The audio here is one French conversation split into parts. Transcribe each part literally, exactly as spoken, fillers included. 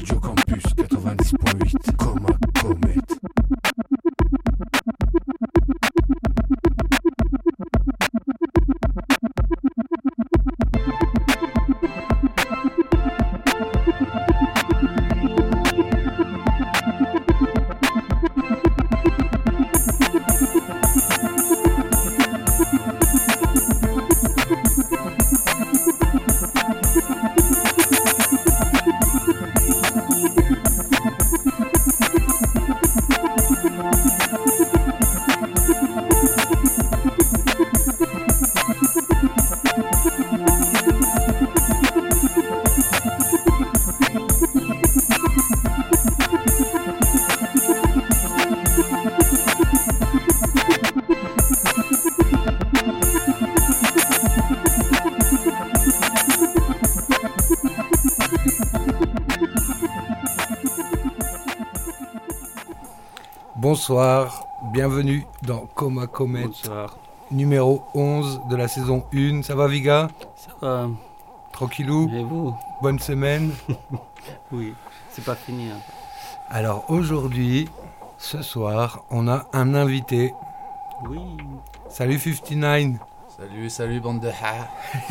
Radio Campus quatre-vingt-dix point huit, Coma Comet. Bonsoir, bienvenue dans Coma Comet, Bonsoir. Numéro onze de la saison un. Ça va Viga? Ça va. Tranquillou? Et vous? Bonne semaine? Oui, c'est pas fini. Hein. Alors aujourd'hui, ce soir, on a un invité. Oui. Salut cinquante-neuf. Salut, salut bande de ha.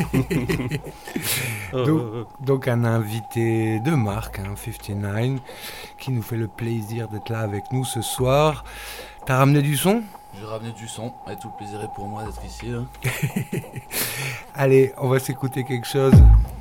donc, donc un invité de marque, hein, cinquante-neuf, qui nous fait le plaisir d'être là avec nous ce soir. T'as ramené du son? J'ai ramené du son, et tout le plaisir est pour moi d'être ici. Hein. Allez, on va s'écouter quelque chose.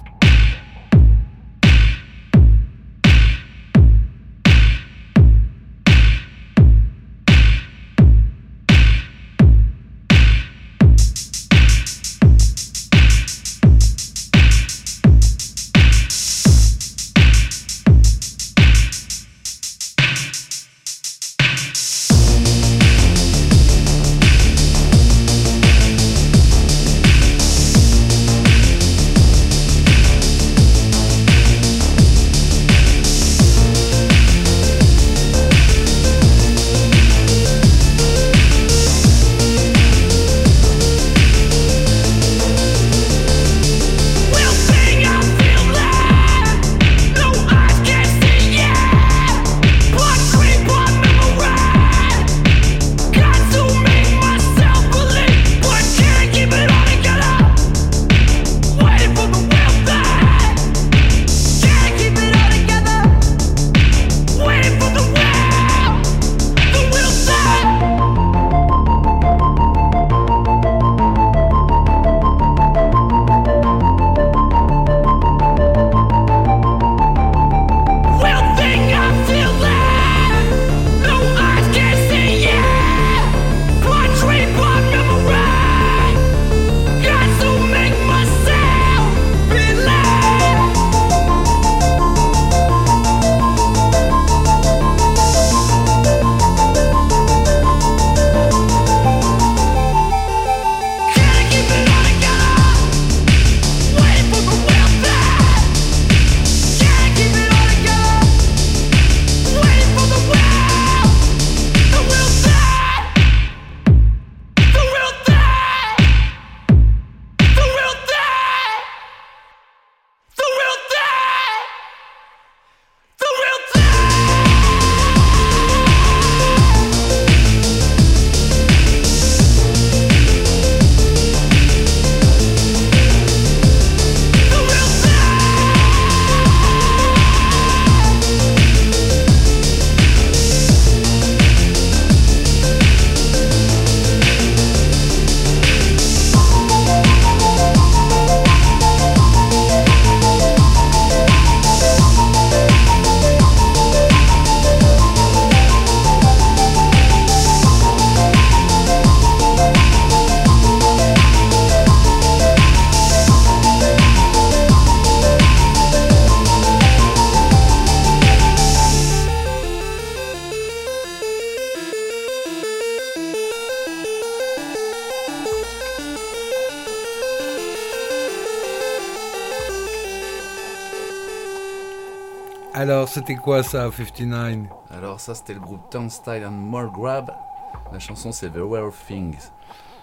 Alors, c'était quoi ça, cinquante-neuf? Alors ça, c'était le groupe Turnstile and More Grab. La chanson, c'est The Rare Things.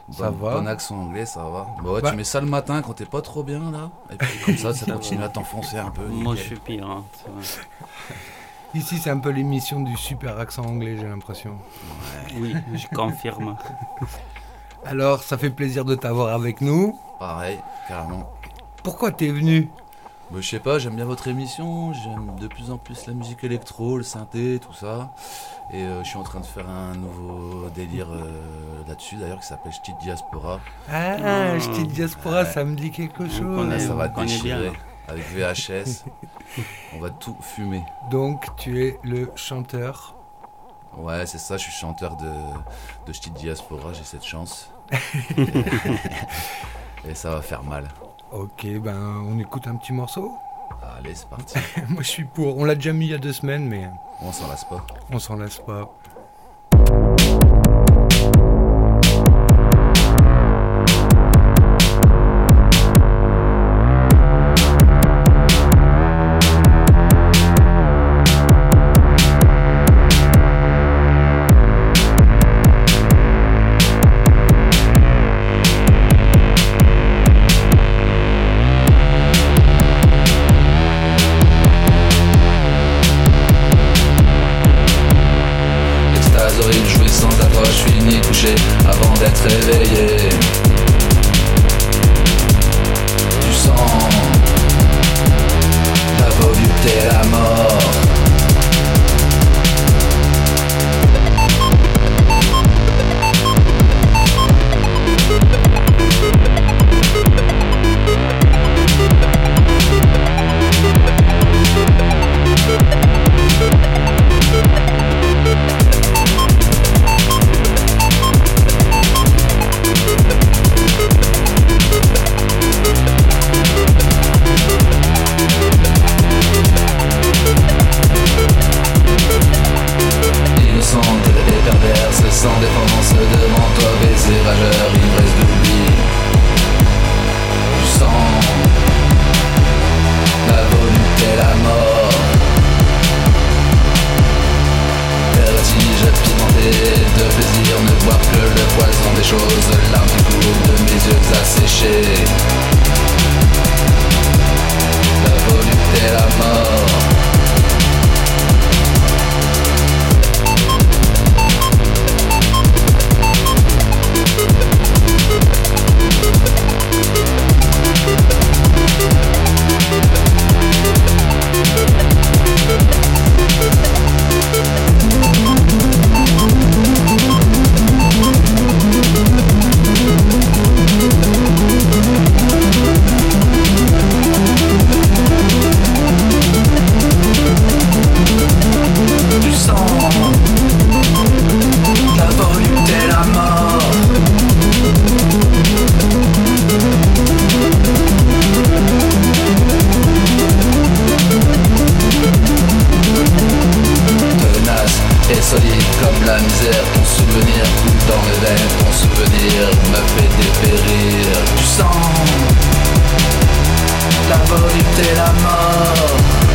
Ça bon, va. Bon accent anglais, ça va. Bah ouais, Bah. tu mets ça le matin quand t'es pas trop bien là. Et puis comme ça, ça Ça continue va. à t'enfoncer un peu. Moi, je nickel. suis pire. Hein, c'est vrai. Ici, c'est un peu l'émission du super accent anglais, j'ai l'impression. Oui, je confirme. Alors, ça fait plaisir de t'avoir avec nous. Pareil, carrément. Pourquoi t'es venu? Bah, je sais pas, j'aime bien votre émission, j'aime de plus en plus la musique électro, le synthé, tout ça. Et euh, je suis en train de faire un nouveau délire euh, là-dessus d'ailleurs qui s'appelle Ch'ti Diaspora. Ah, Ah. Ch'ti Diaspora, Ouais. ça me dit quelque On chose. connaît. Là, ça on va connaît déchirer bien, là. avec V H S. On va tout fumer. Donc, tu es le chanteur. Ouais, c'est ça, je suis chanteur de, de Ch'ti Diaspora, j'ai cette chance. Et ça va faire mal. Ok, ben, on écoute un petit morceau. Allez, c'est parti. Moi, je suis pour. On l'a déjà mis il y a deux semaines, mais On s'en lasse pas. on s'en lasse pas. Extase horrible, jouissance atroce, fini couché avant d'être réveillé. Tu sens la volupté, la mort. Innocente et perverse, sans défense devant toi, baiser rageur, ivresse d'oubli. Tu sens la volupté, la mort. Vertige pimenté de plaisir, ne voir que le poison des choses, larmes qui coulent de mes yeux asséchés. La volupté, la mort. Tu sens la volupté, la mort. Tenace et solide comme la misère, ton souvenir coule dans mes veines, ton souvenir me fait dépérir. Tu sens la volupté, la mort.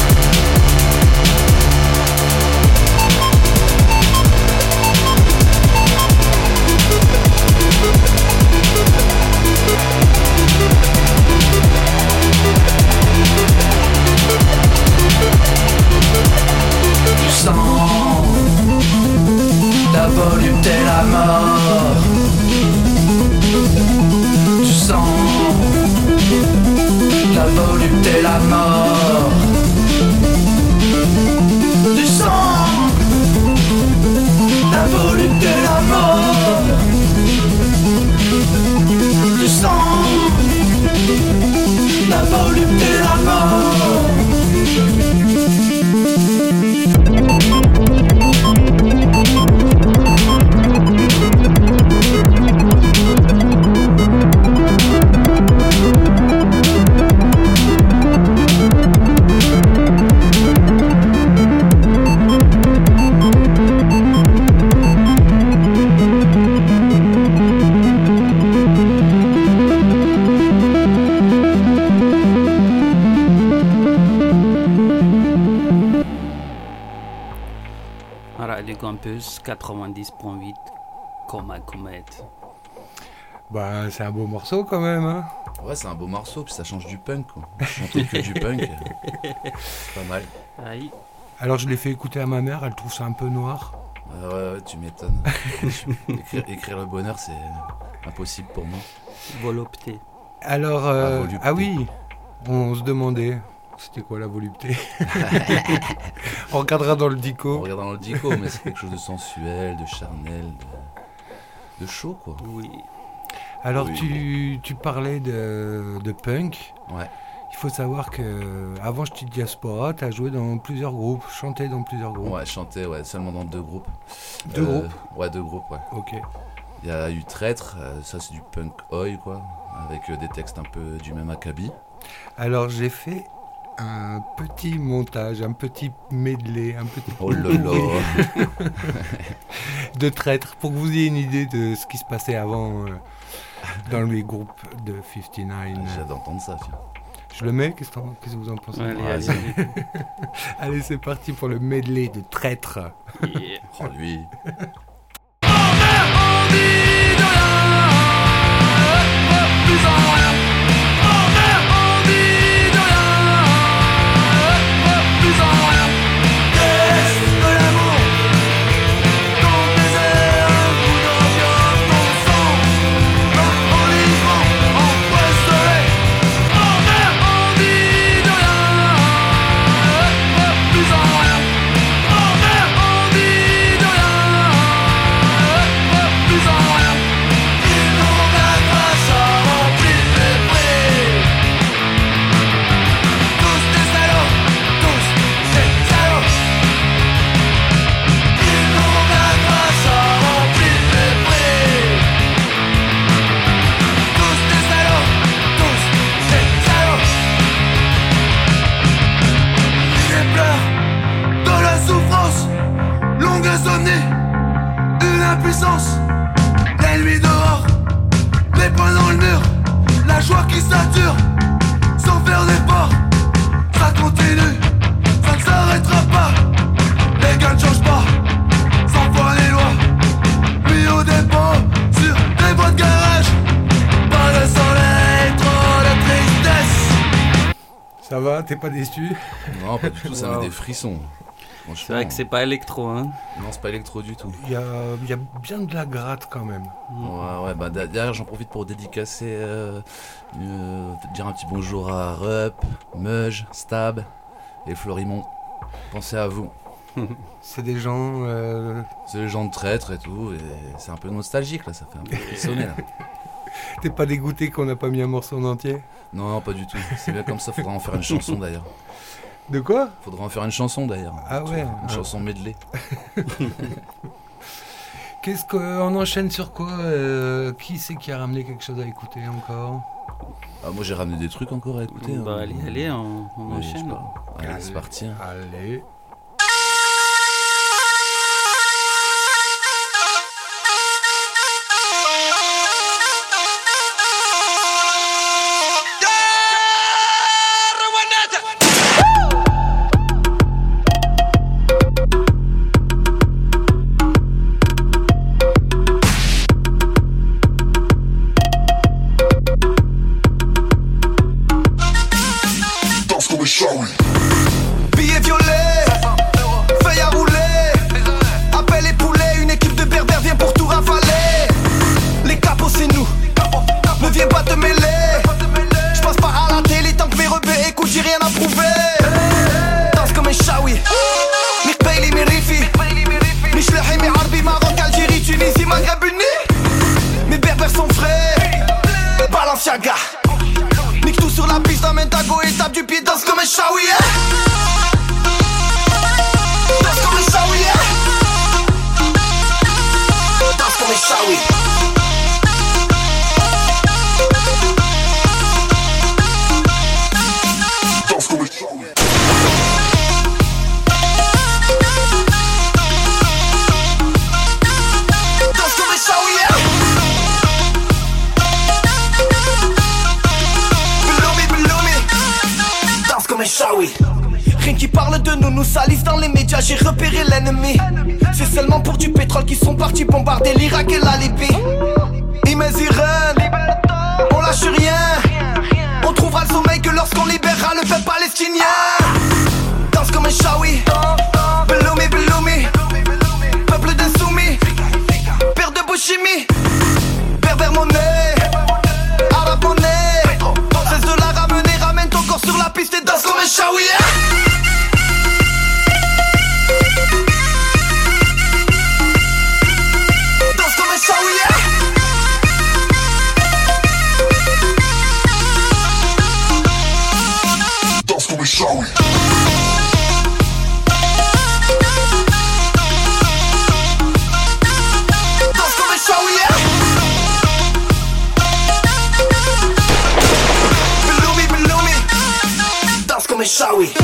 Tu sens la volupté, la mort. Tu sens la volupté, la mort. Tu sens la volupté, la mort. Tu sens la volupté, la mort. Radio Campus quatre-vingt-dix point huit, Coma Comète. Bah, c'est un beau morceau quand même, hein. Ouais, c'est un beau morceau, puis ça change du punk, quoi. Chanter que du punk, c'est pas mal. Aïe. Alors je l'ai fait écouter à ma mère, elle trouve ça un peu noir. Euh, ouais, ouais, tu m'étonnes. écrire, écrire le bonheur, c'est impossible pour moi. Volupté. Alors, euh, Ah, volupté. ah oui, on se demandait, c'était quoi la volupté? On regardera dans le On dico. regarde dans le dico, mais c'est quelque chose de sensuel, de charnel, de, de chaud, quoi. Oui. Alors Oui. tu, tu parlais de, de punk. Ouais. Il faut savoir que avant Ch'ti Diaspora, tu as joué dans plusieurs groupes, chanté dans plusieurs groupes. Ouais, chanter, ouais, seulement dans deux groupes. Deux groupes Ouais, deux groupes, ouais. Ok. Il y a eu Traître, euh, ça c'est du punk oi, quoi, avec euh, des textes un peu du même acabit. Alors j'ai fait un petit montage, un petit medley, un petit Oh là là. de traître pour que vous ayez une idée de ce qui se passait avant euh, dans les groupes de cinquante-neuf. J'ai hâte d'entendre ça, tiens. Je le mets, qu'est-ce que t'en- qu'est-ce que vous en pensez? Allez, Ouais, allez, ça- allez. Allez, c'est parti pour le medley de traître. Yeah. Oh lui. Impuissance, l'ennemi dehors, les poings dans le mur, la joie qui sature, sans faire d'effort, ça continue, ça ne s'arrêtera pas, les gars ne changent pas, sans foi les lois, mis au dépôt, sur des voies de garage, pas de soleil, trop de tristesse. Ça va, t'es pas déçu? Non, pas du tout, ça Wow. met des frissons. C'est vrai que c'est pas électro, hein. Non, c'est pas électro du tout. Il y a, il y a bien de la gratte quand même. Ouais, ouais, bah da- d'ailleurs j'en profite pour dédicacer, euh, euh, dire un petit bonjour à Rup, Meuge, Stab et Florimond. Pensez à vous. C'est des gens... euh, C'est les gens de traître et tout, et c'est un peu nostalgique là, ça fait un peu frissonner là. T'es pas dégoûté qu'on n'a pas mis un morceau en entier? Non, non, pas du tout. C'est bien comme ça, faudra en faire une chanson d'ailleurs. De quoi? Faudra en faire une chanson d'ailleurs. Ah ouais. Une Ah. chanson medley. Qu'est-ce qu'on enchaîne sur quoi? euh, Qui c'est qui a ramené quelque chose à écouter encore? Ah, moi j'ai ramené des trucs encore à écouter. Bah hein. allez, allez, on, on Mais je sais enchaîne. pas. Allez, c'est parti. hein. Allez. Billets violets, feuilles à rouler, appel les poulets, une équipe de berbères vient pour tout ravaler. Les capots c'est nous, ne viens pas te mêler. J'passe par à la télé tant que mes rebeux écoutent, j'ai rien à prouver. Danse comme un shawi, Mirbeili, Mirifi, Michlahi, Miharbi, Maroc, Algérie, Tunisie, Maghreb, Uni. Mes berbères sont frais, Balenciaga. Nique tout sur la piste, amène ta go et tape du pied, danse comme un shawi, yeah. Danse comme un shawi, yeah. Danse comme un shawi. Danse comme un shawi. Danse comme un shawi, yeah. Below me, below me. Danse comme un shawi. Rien qui parle de nous, nous salissent dans les médias, j'ai repéré l'ennemi. C'est seulement pour du pétrole qu'ils sont partis bombarder l'Irak et la Libye. Imez Irène, fait palestinien. Danse comme un shawi. Beloumi, beloumi. Peuple d'insoumis. Père de Bouchimi. Pervers monnaie. Arabe monnaie. Cesse de la ramener. Ramène ton corps sur la piste et danse comme un shawi. Danse comme un shawi. Danse comme un shawi. Shall we?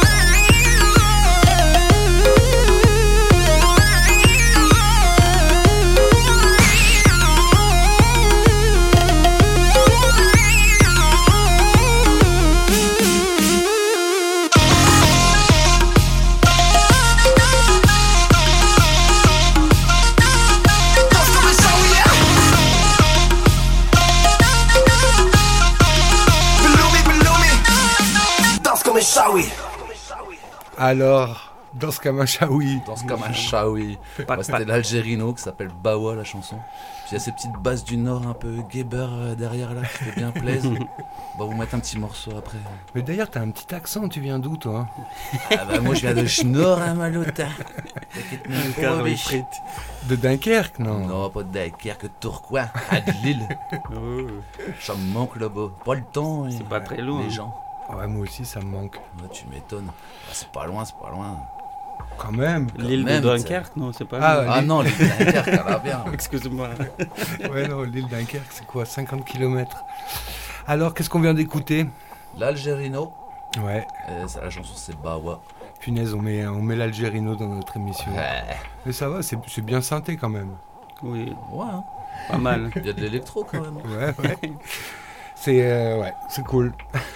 Alors, danse comme un shawi. Danse comme un shawi. Ouais, c'était l'Algérino qui s'appelle Bawa la chanson. Puis il y a ces petites basses du Nord un peu guéber derrière là qui fait bien plaisir. On va vous mettre un petit morceau après. Mais d'ailleurs, t'as un petit accent, tu viens d'où toi? Ah bah moi je viens de Schnorr à Malota. De Dunkerque, non? Non, pas de Dunkerque, Tourcoing, à de Lille. Ça me manque là-bas. Pas le temps. C'est pas très loin. Les gens. Ouais, moi aussi, ça me manque. Ouais, tu m'étonnes. Ah, c'est pas loin, c'est pas loin. Quand même. L'île de Dunkerque, non, c'est pas Ah, ah non, l'île de Dunkerque, ça va bien. Excuse-moi. Ouais, non, l'île de Dunkerque, c'est quoi, cinquante kilomètres. Alors, qu'est-ce qu'on vient d'écouter? L'Algérino. Ouais. Euh, la chanson, c'est Bawa. Punaise, on met, on met l'Algérino dans notre émission. Ouais. Mais ça va, c'est, c'est bien synthé quand même. Oui, ouais, hein. Pas mal. Il y a de l'électro quand même. Ouais, ouais. C'est, euh, ouais, c'est cool.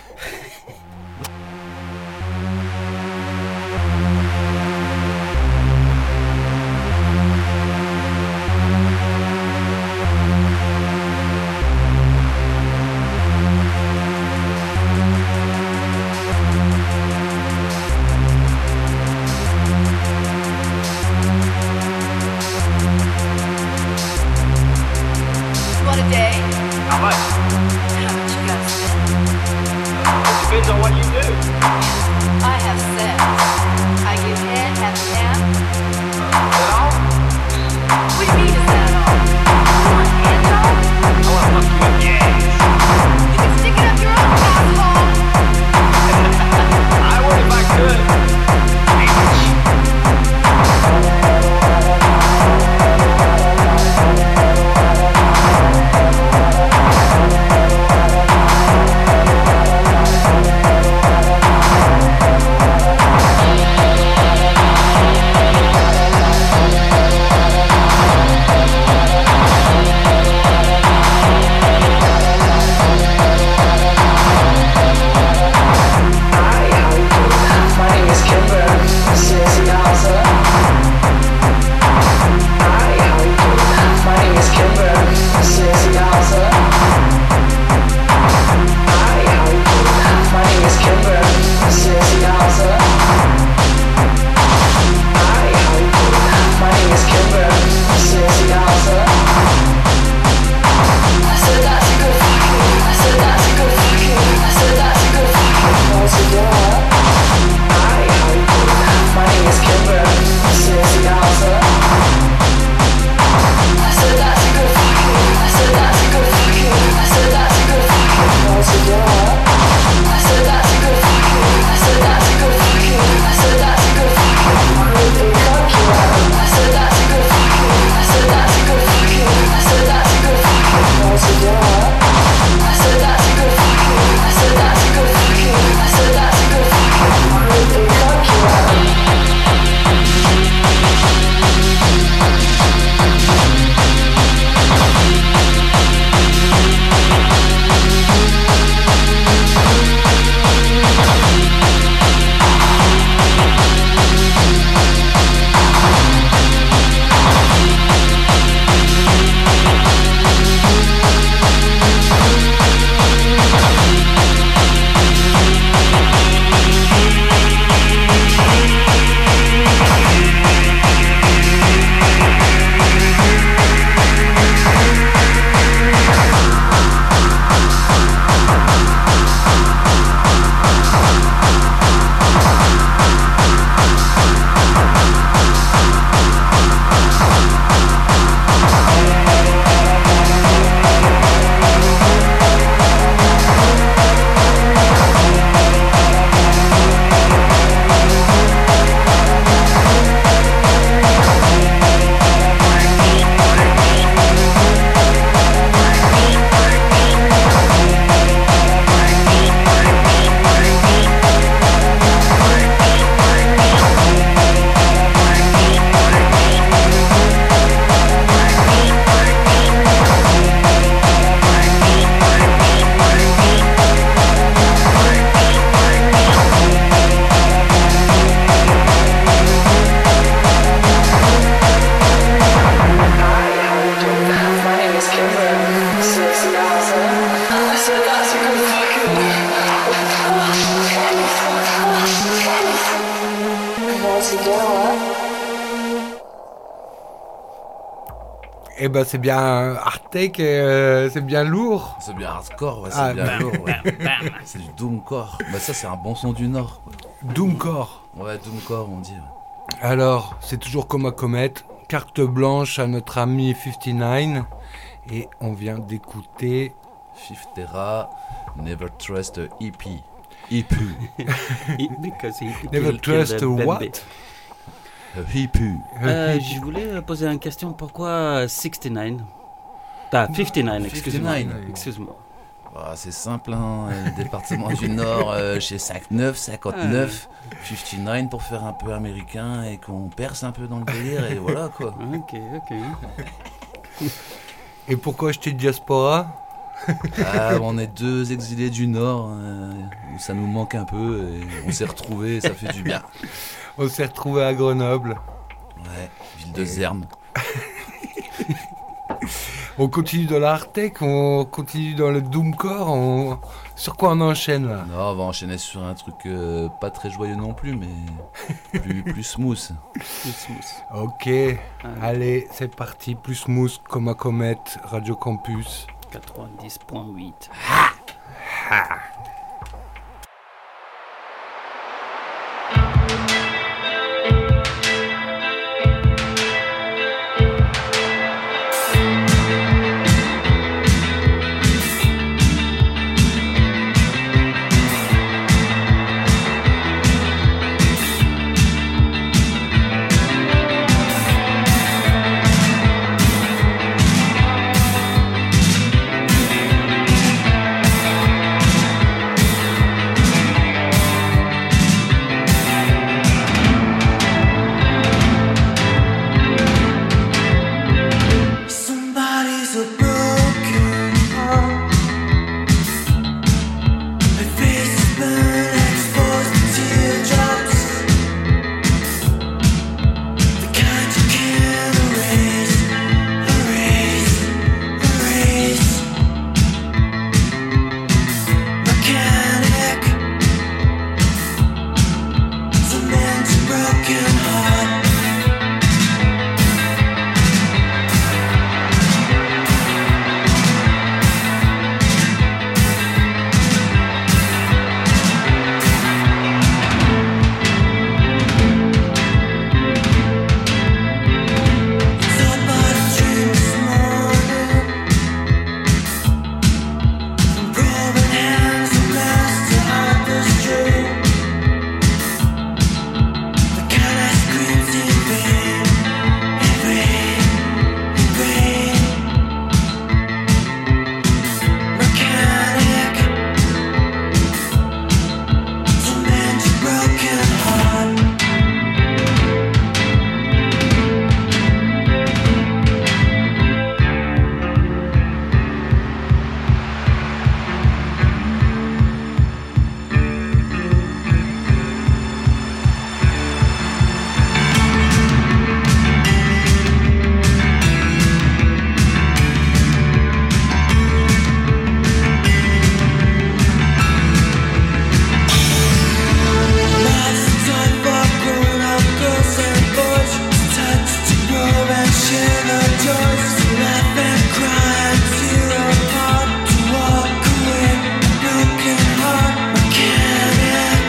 What a day. How much? How much you gotta spend? It depends on what you do. I have sex. I give head, half and half. Is that all? What do you mean is that all? You want hand job? I want to fuck you in the ass. You can stick it up your own asshole. I would if I could. Thank Eh ben c'est bien hard-tech, et euh, c'est bien lourd. C'est bien hardcore, ouais, c'est Ah, bien bam, lourd. Ouais. C'est du doomcore. Bah ça c'est un bon son du Nord. Quoi. Doomcore. Ouais, doomcore on dit. Ouais. Alors, c'est toujours comme à comète, carte blanche à notre ami cinquante-neuf, et on vient d'écouter Fifth Terra, Never Trust a E P. E P. Because he Never killed Trust the a baby. what? A E P. Euh, je voulais poser une question. Pourquoi soixante-neuf Ah, cinquante-neuf, excuse-moi. cinquante-neuf. Excuse-moi. Bah, c'est simple, hein. Le département du Nord, euh, chez cinquante-neuf, cinquante-neuf, cinquante-neuf pour faire un peu américain et qu'on perce un peu dans le délire et voilà quoi. Ok, ok. Et pourquoi acheter Diaspora? Ah, on est deux exilés du Nord, euh, où ça nous manque un peu et on s'est retrouvés, ça fait du bien. On s'est retrouvé à Grenoble. Ouais, ville de Zerne. On continue dans la hard-tech, on continue dans le doomcore, on... sur quoi on enchaîne là? Non, on va enchaîner sur un truc euh, pas très joyeux non plus, mais plus, plus smooth. Plus smooth. Ok, allez, c'est parti, plus smooth comme à comète, Radio Campus. quatre-vingt-dix point huit. Somebody's a broken heart. Her face is burned, exposed to teardrops. The kind you can't erase, erase, erase. Mechanic, cement a broken heart. Thought about a dream this morning, from probing hands and master artistry. The kind that screams in vain, in vain, in vain. Mechanic, cement a broken heart. Life's a time for grown-up girls and boys. It's time to grow and share the joys. To laugh and cry and tear apart. To walk away, broken heart. Mechanic,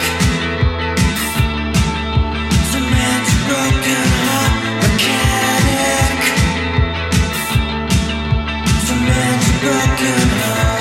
cement a broken heart. Mechanic, cement a broken heart.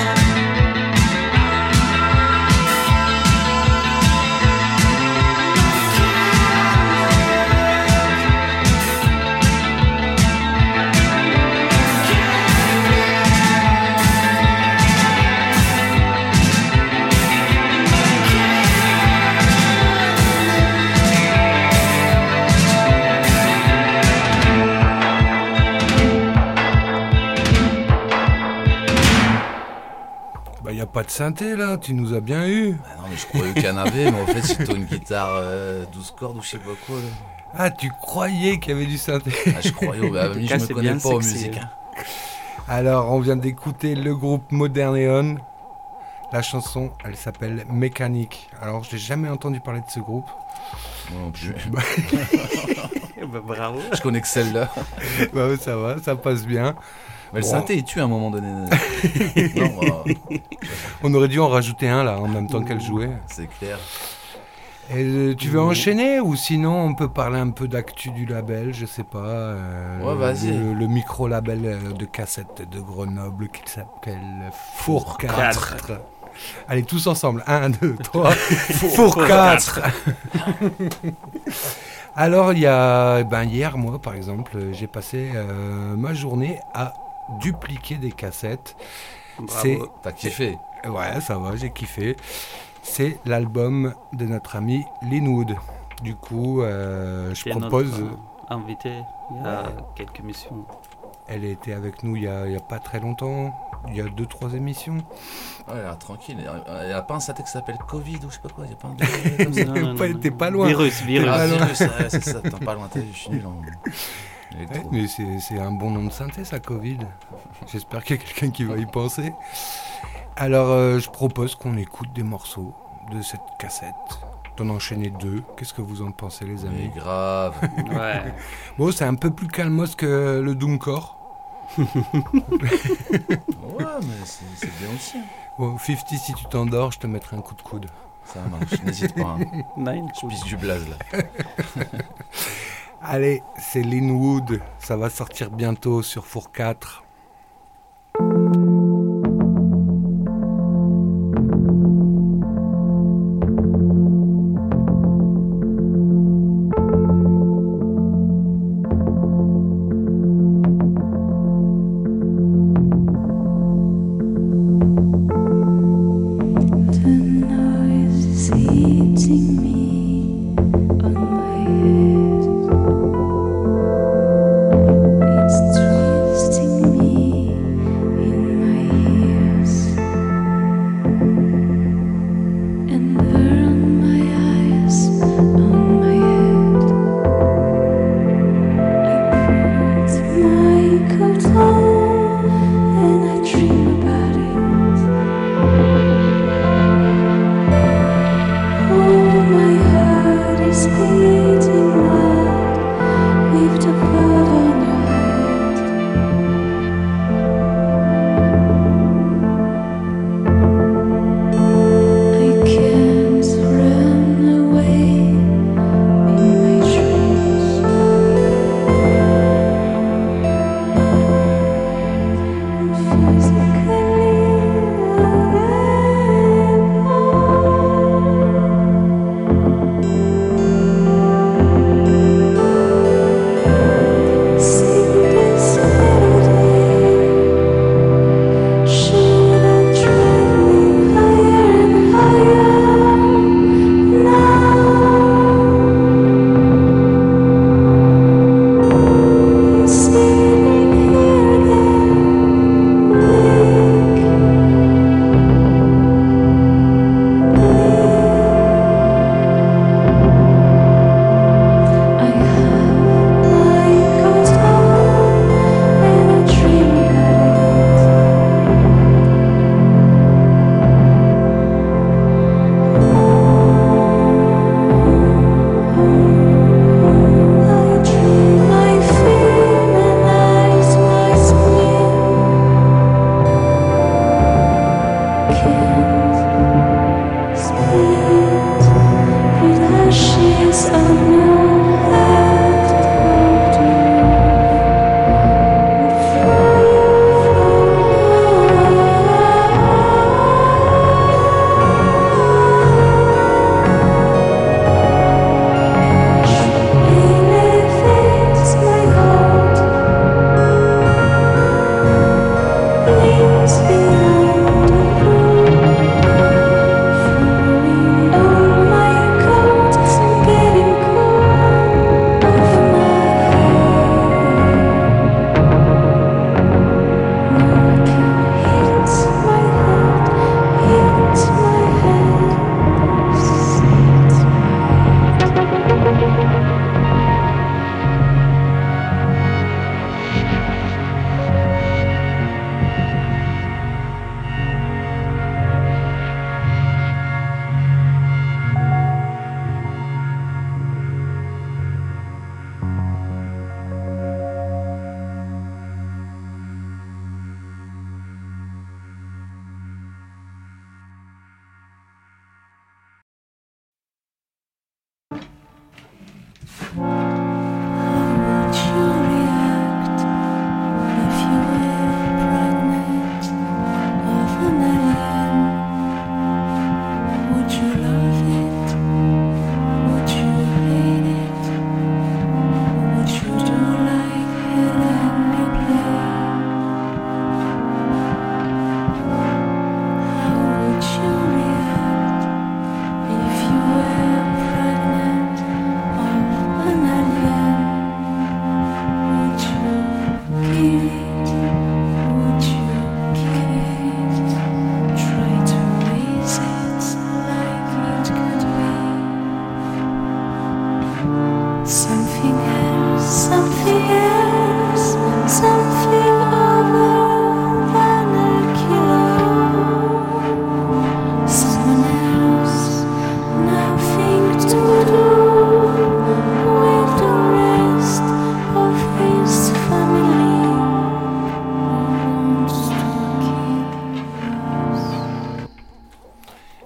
Bah y a pas de synthé là, tu nous as bien eu. Ah non, mais je croyais qu'il y en avait, mais en fait, c'est plutôt une guitare euh, douze cordes ou je sais pas quoi. Là. Ah, tu croyais qu'il y avait du synthé? Ah, je croyais, bah, En tout oui, cas, je me c'est connais bien pas aux sexy, musiques. hein. Hein. Alors, on vient d'écouter le groupe Moderneon. La chanson, elle s'appelle Mécanique. Alors, j'ai jamais entendu parler de ce groupe. Moi non plus. Bah, bravo. Je connais que celle-là. Bah, ouais, ça va, ça passe bien. Mais le Bon. synthé, il tue à un moment donné. Non, bah, On aurait dû en rajouter un là, en même temps qu'elle jouait. c'est clair. Et, euh, tu veux enchaîner ou sinon on peut parler un peu d'actu du label, je sais pas. euh, Ouais, vas-y. Le, le micro-label euh, de cassettes de Grenoble qui s'appelle Four quatre. Allez, tous ensemble. un, deux, trois. Four quatre. Alors, il y a. Ben, hier, moi, par exemple, j'ai passé euh, ma journée à dupliquer des cassettes. C'est. T'as kiffé. Ouais, ça va, j'ai kiffé. C'est l'album de notre ami Linwood. Du coup, euh, je C'est propose. notre, euh, invité il y a Ouais. quelques missions. Elle était avec nous il y a, il y a pas très longtemps. Il y a deux, trois émissions. Ouais, elle a l'air tranquille. Il n'y a pas un synthé qui s'appelle Covid ou je sais pas quoi. Il n'y a pas un délire comme ça. Non, non, Pas- non, T'es non. pas loin. Virus, virus. Ah, Ah, non. virus, ouais, c'est ça. T'es pas loin. t'es- Je suis nul en Ouais, électro. mais c'est, c'est un bon nom de synthé, ça, Covid. J'espère qu'il y a quelqu'un qui va y penser. Alors, euh, je propose qu'on écoute des morceaux de cette cassette. D'en enchaîner deux. Qu'est-ce que vous en pensez, les amis? Mais grave. Ouais. Bon, c'est un peu plus calmos que le Doomcore. Ouais, mais c'est c'est bien aussi. hein. Bon, cinquante, si tu t'endors, je te mettrai un coup de coude. Ça marche, n'hésite pas. hein. Nine, Je pisse du blaze là. Allez, c'est Linwood. Ça va sortir bientôt sur Four quatre. The noise is eating me on my head. It's twisting me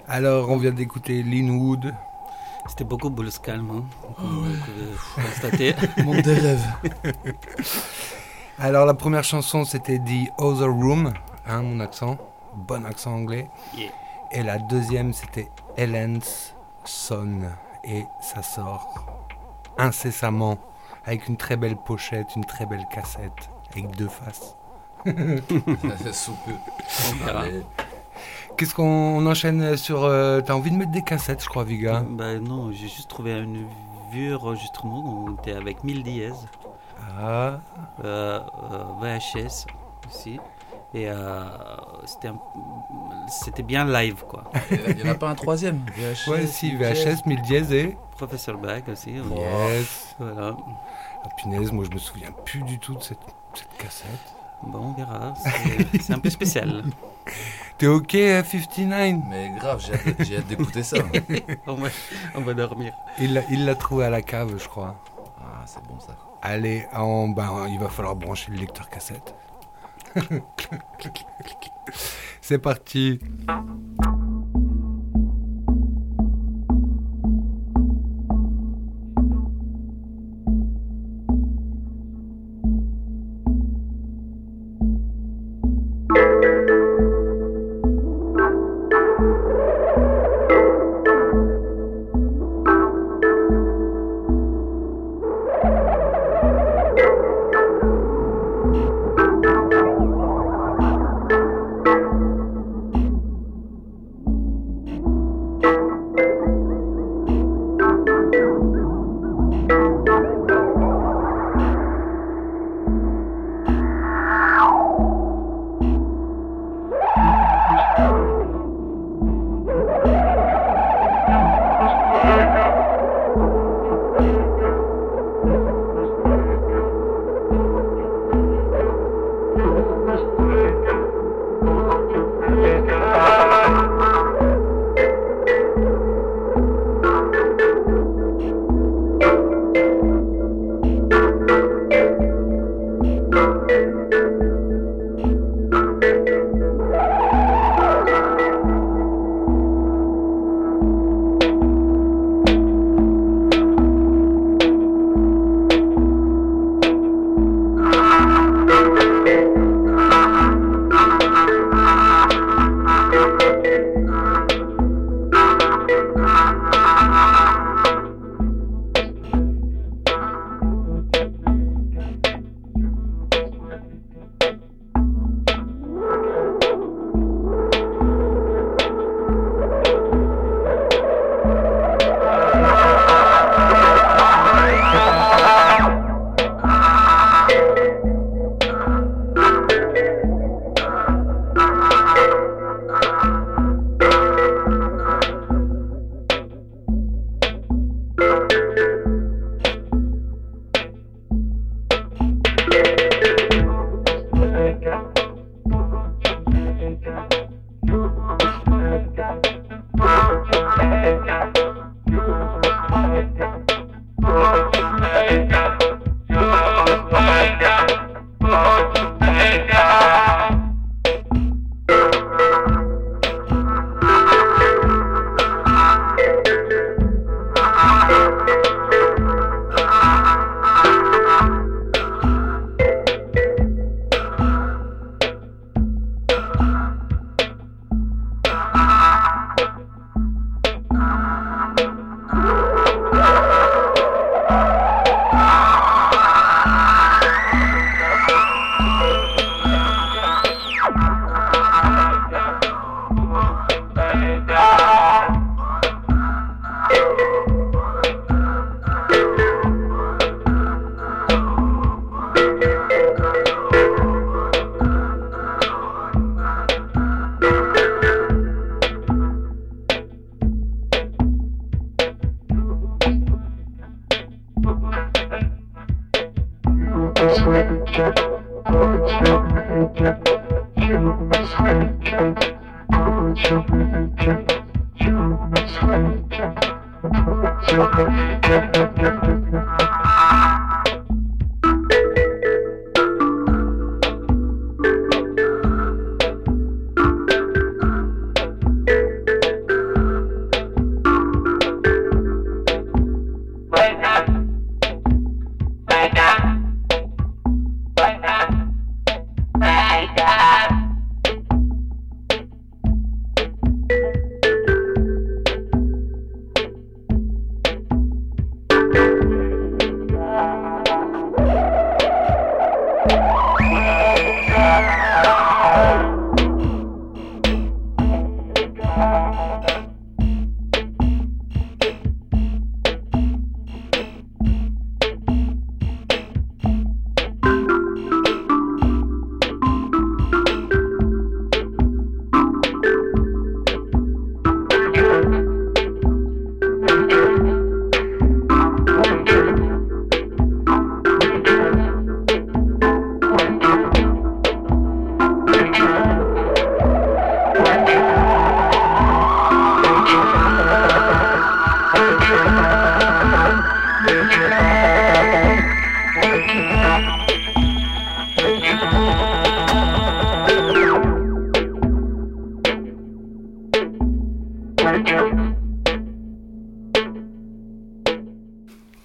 Alors, on vient d'écouter Linwood. C'était beaucoup blues calme, hein, comme vous pouvez constater. Monde des rêves. Alors, la première chanson, c'était The Other Room, hein, mon accent, bon accent anglais. Yeah. Et la deuxième, c'était Helen's Son. Et ça sort incessamment, avec une très belle pochette, une très belle cassette, avec deux faces. Sous peu. On verra. Allez. Qu'est-ce qu'on on enchaîne sur... euh, T'as envie de mettre des cassettes, je crois, Viga. Bah non, j'ai juste trouvé un vieux enregistrement où on était avec mille dièse, Ah, euh, euh, V H S aussi. Et euh, c'était, un- c'était bien live, quoi. Il n'y en a pas un troisième V H S. ouais, si, V H S, mille dièse et... Professeur Bach aussi. on- Yes. Voilà. Ah, punaise, moi je me souviens plus du tout de cette, cette cassette. Bon, on verra. C'est, c'est un peu spécial. T'es ok, euh, cinquante-neuf? Mais grave, j'ai hâte, j'ai hâte d'écouter ça. on, va, on va dormir. Il l'a, il l'a trouvé à la cave, je crois. Ah, c'est bon ça. Allez, en, ben, il va falloir brancher le lecteur cassette. C'est parti.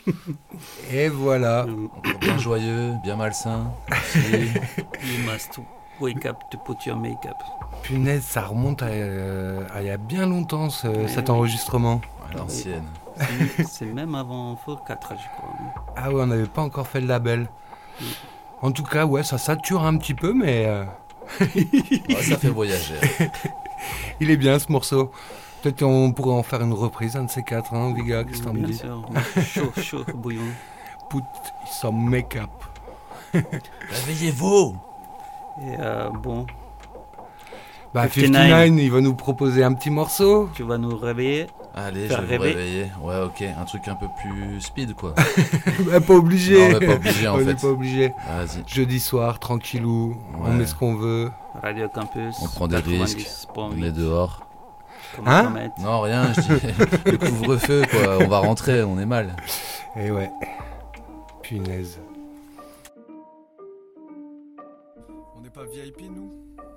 Et voilà. Mm. Bien joyeux, bien malsain. Si. You must wake up to put your make-up. Punaise, ça remonte à, euh, à il y a bien longtemps ce- Ouais, cet oui. enregistrement. À l'ancienne. C'est- C'est même avant Four quatre, je crois. Ah ouais, on n'avait pas encore fait le label. En tout cas, ouais, ça sature un petit peu, mais euh, Ouais, ça fait voyager. il est bien ce morceau. Peut-être on pourrait en faire une reprise, un de ces quatre, hein, Viga, qu'est-ce que t'en Bien dis? sûr. Chaud, chaud, bouillon. Put some make-up. Réveillez-vous. Et euh, bon, Bah, cinquante-neuf. cinquante-neuf, il va nous proposer un petit morceau. tu vas nous réveiller. Allez, Faire je vais vous rêver. réveiller. Ouais, ok, un truc un peu plus speed, quoi. Bah, pas obligé. Non, mais pas obligé, en on fait. n'est pas obligé. Vas-y. Jeudi soir, tranquillou, on Ouais. met ce qu'on veut. Radio Campus. On prend des risques. quatre-vingt-dix point On huit. est dehors. Comment Hein s'en mettre Non, rien, je dis. Le couvre-feu, quoi. On va rentrer, on est mal. Et ouais. Punaise. On n'est pas V I P, nous?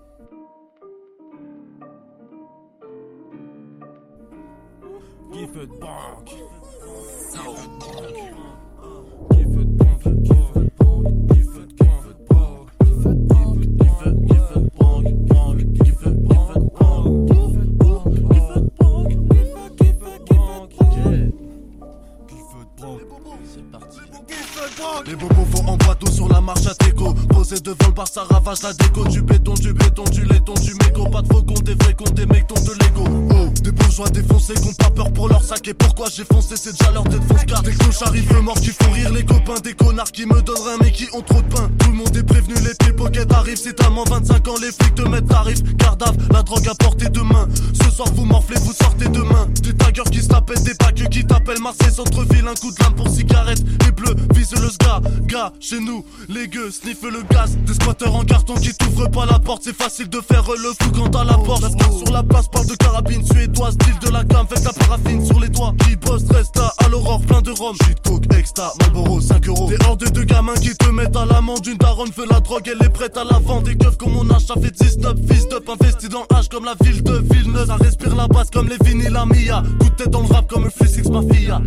Gifford Bank. Gifford Bank. Gifford Bank. Gifford Bank. Gifford Bank. Gifford Bank. Gifford Gifford Bank. Bank. Gifford Gifford Bank. Gifford Bank. Gifford Bank. Gifford Gifford Bank. Gifford Bank. C'est parti. Les bobos vont en boîte sur la marche à Téco. Posé devant le bar, ça ravage la déco. Du béton, du béton, du laiton, du mégot. Pas de faux comptes, des vrais comptes, des mecs de Lego. Oh, des bourgeois défoncés qui ont pas peur pour leur sac. Et pourquoi j'ai foncé, c'est déjà leur tête fonce car des clochards arrivent morts qui font rire les copains. Des connards qui me donnent rien mais qui ont trop de pain. Tout le monde est prévenu, les pickpockets arrivent. Si t'as moins vingt-cinq ans, les flics te mettent tarif. Cardave, la drogue à portée de main. Ce soir vous morflez, vous sortez demain. Des taggers qui se tapent, des paqueux qui t'appellent. Marseille, centre-ville, un coup de lame pour cigarette. Les bleus visent le sga, gars, chez nous, les gueux sniffent le gaz. Des squatteurs en carton qui t'ouvrent pas la porte. C'est facile de faire le fou quand t'as la porte. La sur la place parle de carabine suédoise. Style de la gamme, faites la paraffine sur les doigts. Qui bosse, reste là, à l'aurore, plein de rhum. Shit, coke, extra, Marlboro, cinq euros. Des hordes de gamins qui te mettent à l'amende. Une daronne veut la drogue, elle est prête à la vendre. Des keufs comme mon âge, ça fait dix-neuf. Fils d'up, investi dans H comme la ville de Villeneuve. Ça respire la basse comme les vinyles la Mia. Coup de tête dans le rap comme le Physics Mafia.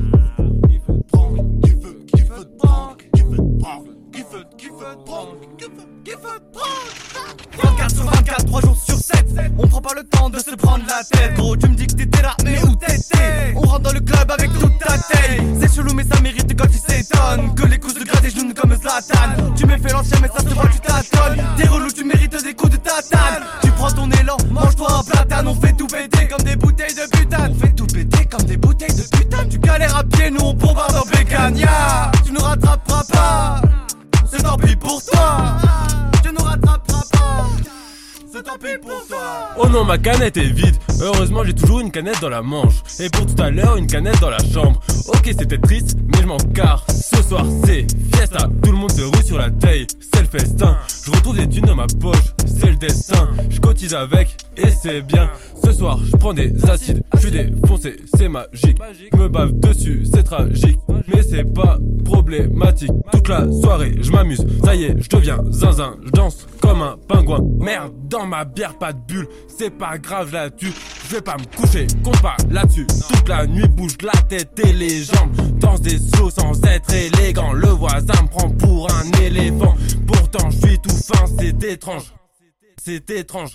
vingt-quatre sur vingt-quatre, trois jours sur sept. On prend pas le temps de se prendre la tête. Gros, tu me dis que t'étais là, mais où t'étais? On rentre dans le club avec toute ta taille. C'est chelou, mais ça mérite quand tu s'étonnes. Que les coups de gras des genoux comme Zlatan. Tu m'as fait l'ancien, mais ça se voit, tu tâtonnes. T'es relou, tu mérites des coups de tatane. Tu prends ton élan, mange-toi un platane. On fait tout péter comme des bouteilles de butane. On fait tout péter comme des bouteilles de butane. Tu galères à pied, nous on bombarde en bécania. Tu nous rattraperas pas. C'est tant pis pour toi. Tu nous rattraperas pas. C'est tant pis pour toi. Oh non, ma canette est vide. Heureusement, j'ai toujours une canette dans la manche. Et pour tout à l'heure, une canette dans la chambre. Ok, c'était triste, mais je m'en carre. Ce soir, c'est fiesta. Tout le monde se roule sur la taille. C'est le festin. Je retrouve des thunes dans ma poche. C'est le destin. Je cotise avec et c'est bien. Ce soir, je prends des acides. Je suis défoncé, c'est magique. Je me bave dessus, c'est tragique. Mais c'est pas problématique. Toute la soirée, je m'amuse. Ça y est, je deviens zinzin. Je danse comme un pingouin. Merde, dans ma bière, pas de bulle. C'est pas grave, je la tue. Je vais pas me coucher, compte pas là-dessus. Toute la nuit, bouge la tête et les jambes. Danse des slows sans être élégant. Le voisin me prend pour un éléphant. Pourtant, je suis tout fin, c'est étrange. C'est étrange.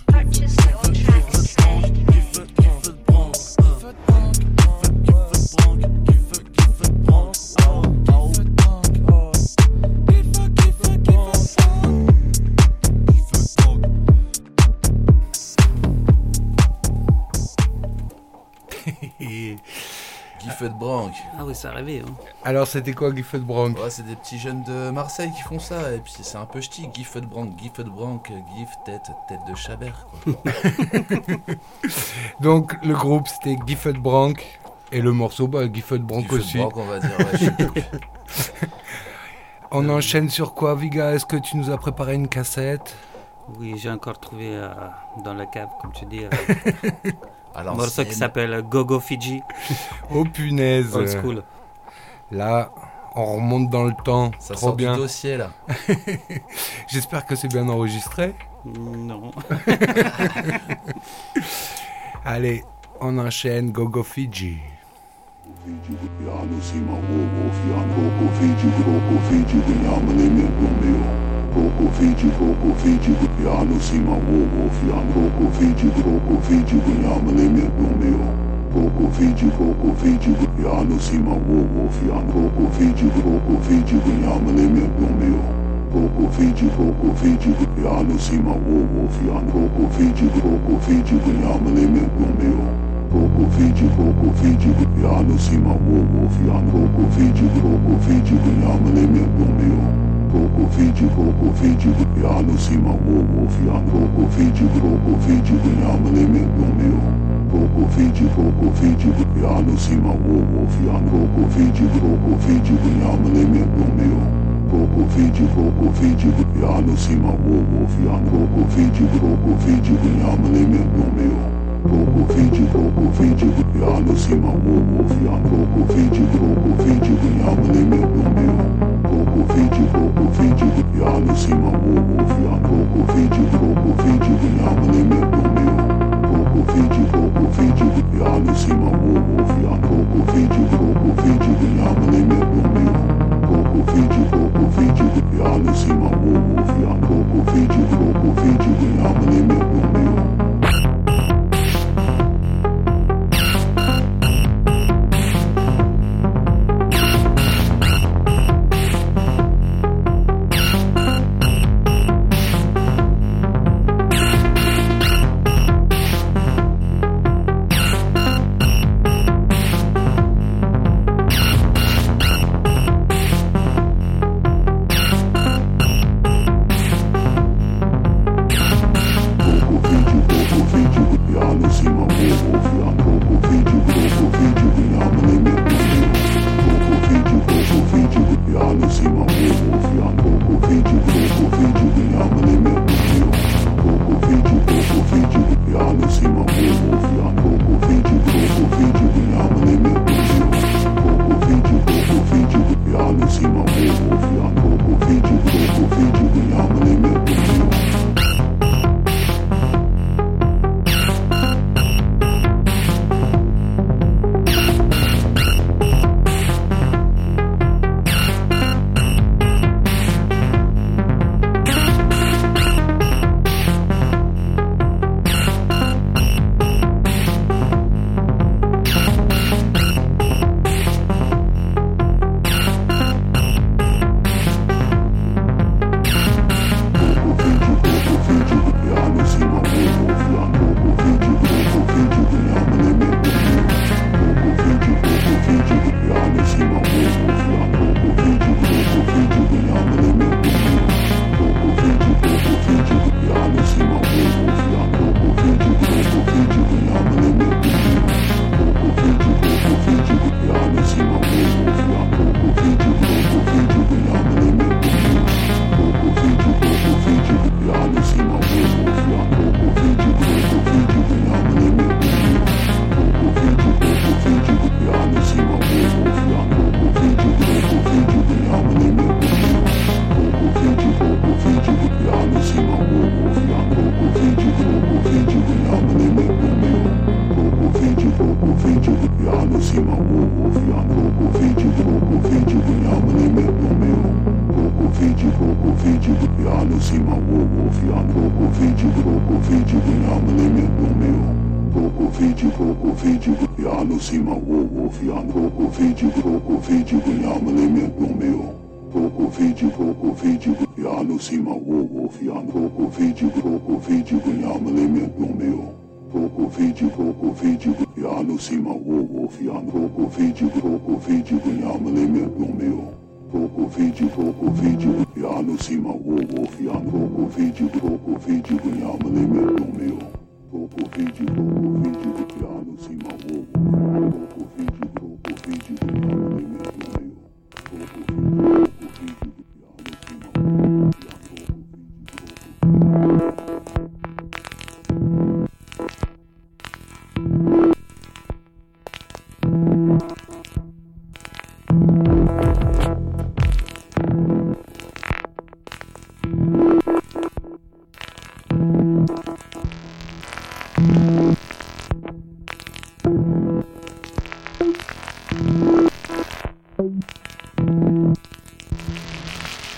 Gifford Brank. Ah oui, ça rêvait. Hein. Alors, c'était quoi Gifford Brank? Ouais, c'est des petits jeunes de Marseille qui font ça. Et puis c'est un peu ch'ti. Gifford Brank, Gifford Brank, Giff, tête, tête de Chabert, quoi. Donc, le groupe, c'était Gifford Brank. Et le morceau, bah, Gifford Brank Gifford aussi. Brank, on va dire. Ouais, je sais plus. On enchaîne sur quoi, Viga? Est-ce que tu nous as préparé une cassette? Oui, j'ai encore trouvé euh, dans la cave, comme tu dis, euh, Alors, un morceau qui s'appelle Gogo Fiji, Oh punaise. old school. Là, on remonte dans le temps. Ça Trop sort bien. du dossier, là. J'espère que c'est bien enregistré. Non. Allez, on enchaîne Gogo Fiji. Fiji, Piano cima, wow, wow, fiano, pouco vídeo, pouco vídeo, ganhamos elemento meu. Pouco vídeo, pouco vídeo, piano cima, wow, wow, fiano, pouco vídeo, pouco vídeo, ganhamos elemento meu. Pouco vídeo, pouco vídeo, piano cima, wow, wow, fiano, pouco vídeo, pouco vídeo, ganhamos elemento meu. Pouco vídeo, pouco vídeo, piano cima, wow, wow, fiano, pouco vídeo, pouco vídeo, ganhamos elemento meu. Pouco vídeo, pouco vídeo, piano cima, wow, wow, fiano, pouco vídeo, pouco vídeo, ganhamos elemento meu. Pouco vídeo, pouco vídeo, piano cima, wow, wow, fiano, pouco vídeo, pouco vídeo, ganhamos elemento meu. Pouco vídeo, pouco vídeo, piano cima, wow, wow, fiano, pouco vídeo, pouco vídeo, ganhamos elemento meu. Pouco vídeo, pouco vídeo, piano cima, wow, wow, fiano, pouco vídeo, pouco vídeo, ganhamos elemento meu. Pouco vídeo, pouco vídeo, piano cima, wow, wow, fiano, pouco vídeo, pouco vídeo, ganhamos elemento meu. Pouco vídeo, pouco vídeo, piano cima, wow, wow, fiano, pouco vídeo, pouco vídeo, ganhamos elemento meu. Pouco vídeo, pouco vídeo, piano cima, wow, wow, fiano, pouco vídeo, pouco vídeo, ganhamos elemento meu. Pouco vídeo, pouco vídeo, piano cima, wow, wow, fiano, pouco vídeo, pouco vídeo, ganhamos elemento meu.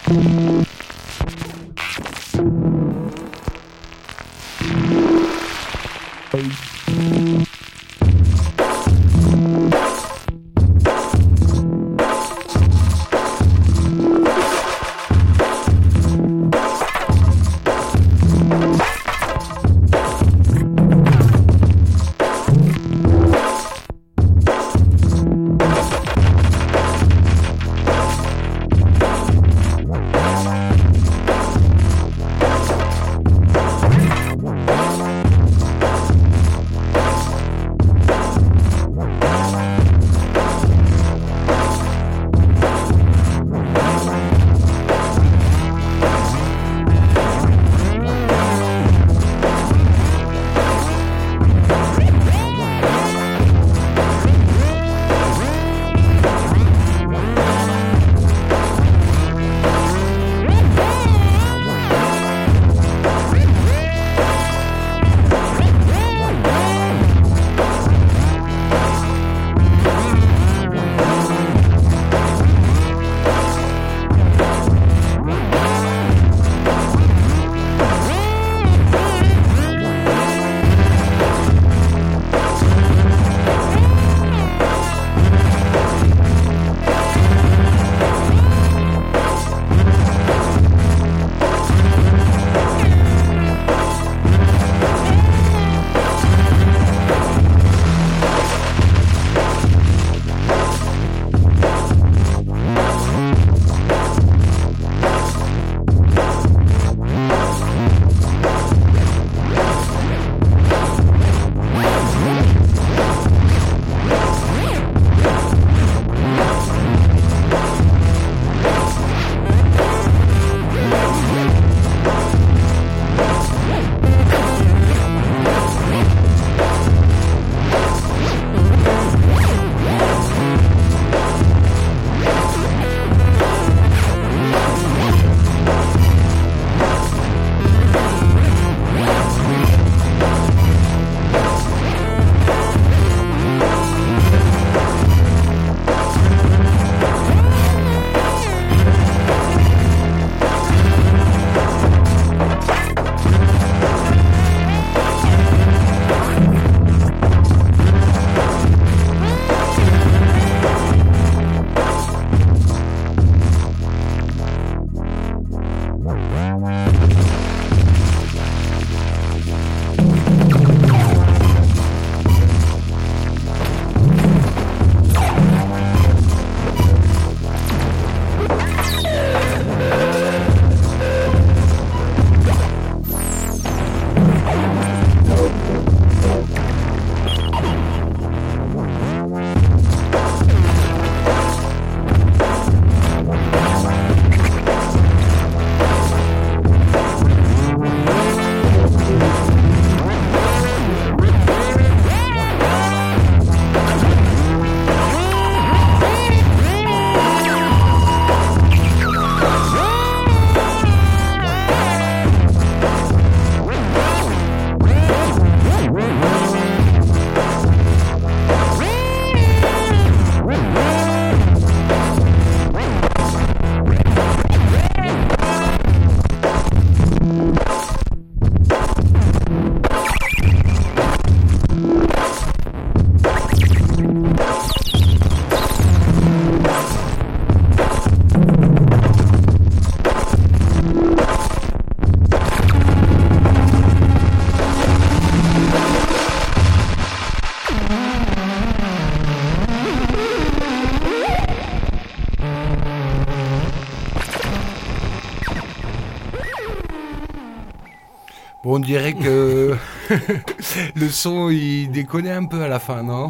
Bon, on dirait que le son, il déconnait un peu à la fin, non?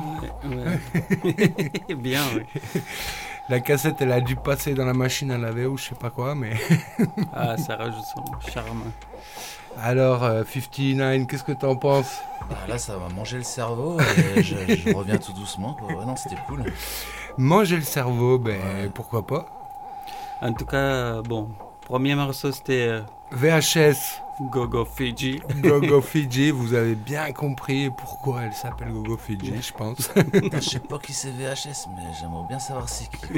Ouais. Bien, oui. La cassette, elle a dû passer dans la machine à laver ou je sais pas quoi, mais... Ah, ça rajoute son charme. Alors, euh, cinquante-neuf, qu'est-ce que t'en penses? Bah là, ça m'a mangé le cerveau et je, je reviens tout doucement, quoi. Ouais, non, c'était cool. Manger le cerveau, ben Ouais. pourquoi pas? En tout cas, bon, premier morceau, c'était... euh, V H S, Gogo Fiji. Gogo Fiji, vous avez bien compris pourquoi elle s'appelle Gogo Fiji, je pense. Je sais pas qui c'est V H S, mais j'aimerais bien savoir si qui.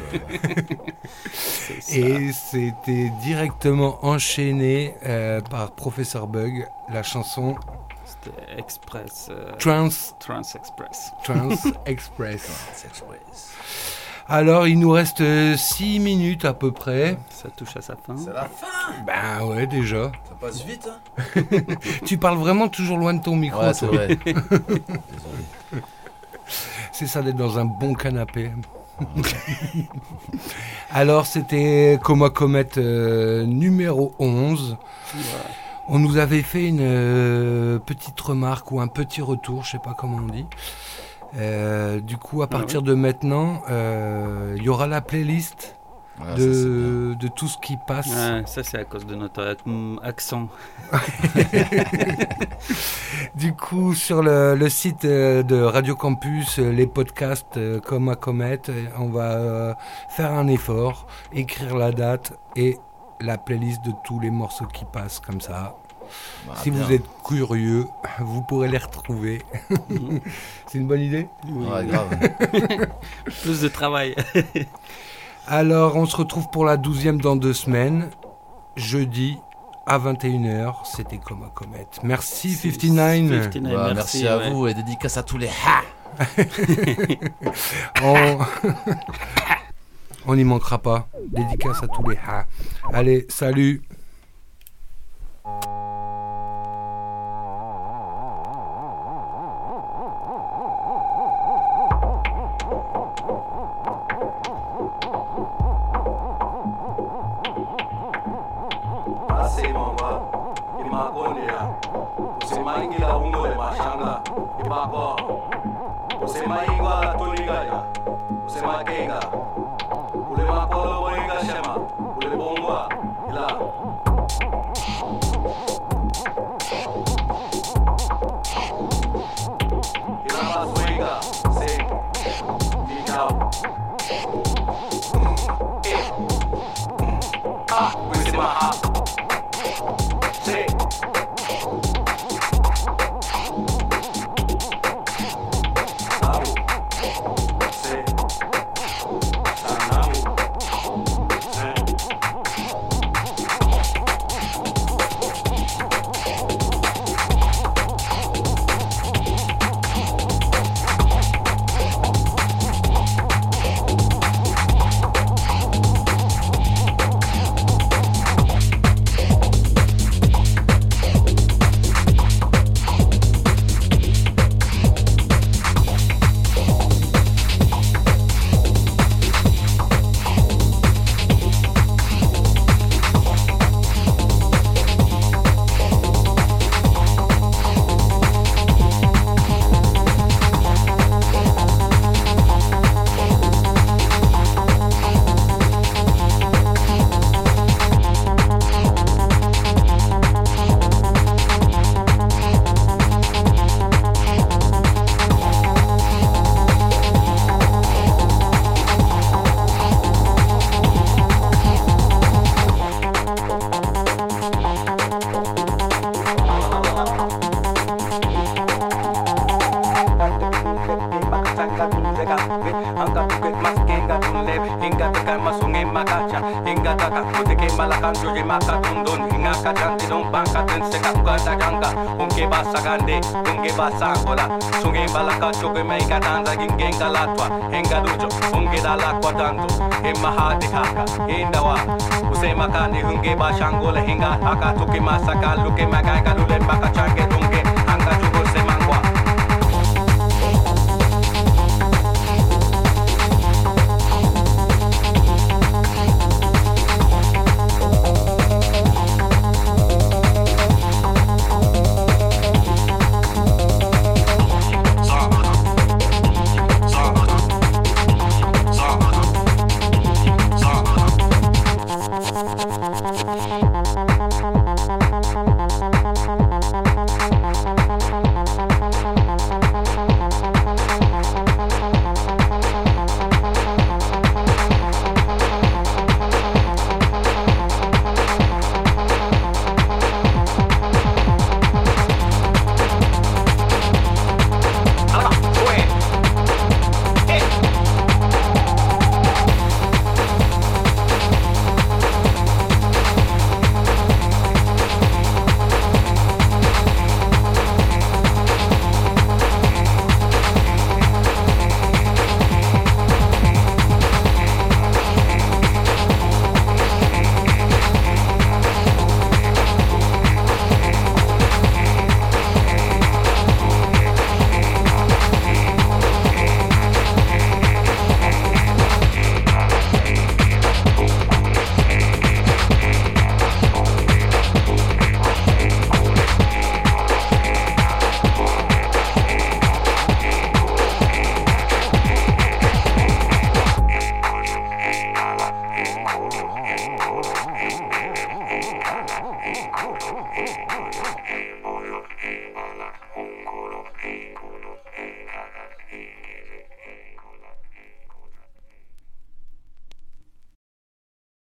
Et c'était directement enchaîné euh, par Professeur Bug, la chanson C'était Express. euh, Trans Trans Express. Trans Express. Trans Express. Alors, il nous reste six minutes à peu près. Ça touche à sa fin. C'est la fin. Ben ouais, déjà. Ça passe vite, hein. Tu parles vraiment toujours loin de ton micro, Ouais, c'est toi. vrai. Désolé. C'est ça d'être dans un bon canapé. Alors, c'était Coma Comet euh, numéro onze. Ouais. On nous avait fait une euh, petite remarque ou un petit retour, je sais pas comment on dit. Euh, du coup, à partir ouais. de maintenant, euh, il y aura la playlist Ouais, ça, de, de tout ce qui passe. Ouais, ça, c'est à cause de notre ac- accent. Du coup, sur le, le site euh, de Radio Campus, euh, les podcasts euh, comme à Comet, euh, on va euh, faire un effort, écrire la date et la playlist de tous les morceaux qui passent comme ça. Bah, si bien. vous êtes curieux, vous pourrez les retrouver. C'est une bonne idée ? Ouais, grave. Plus de travail. Alors, on se retrouve pour la douzième dans deux semaines, jeudi à vingt et une heures. C'était comme à Comet. Merci cinquante-neuf. cinquante-neuf, Bah, merci, merci à ouais. vous et dédicace à tous les ha. On... On n'y manquera pas. Dédicace à tous les ha. Allez, salut. Asemamba, imakonea, usemaingila ungole mashanga, ipako, usemaingwa tunigaya, usemakenga, ule makolo boinga shema, ule bongwa, ila. Ila maswinga, se, dikao. Eh, ah, wisema ha. Say. Namu. Say. Sanamu. Say. Sagande, unge basangola, sunge balaka choke maika danza gingenga latwa, henga dujo, unge dalakwa dandu, hemma hadi kaka, hindawa, usema kani unge bashangola henga, haka tuki masaka luke magaika lule baka change dunge, hanga chugo semangwa. Thank you.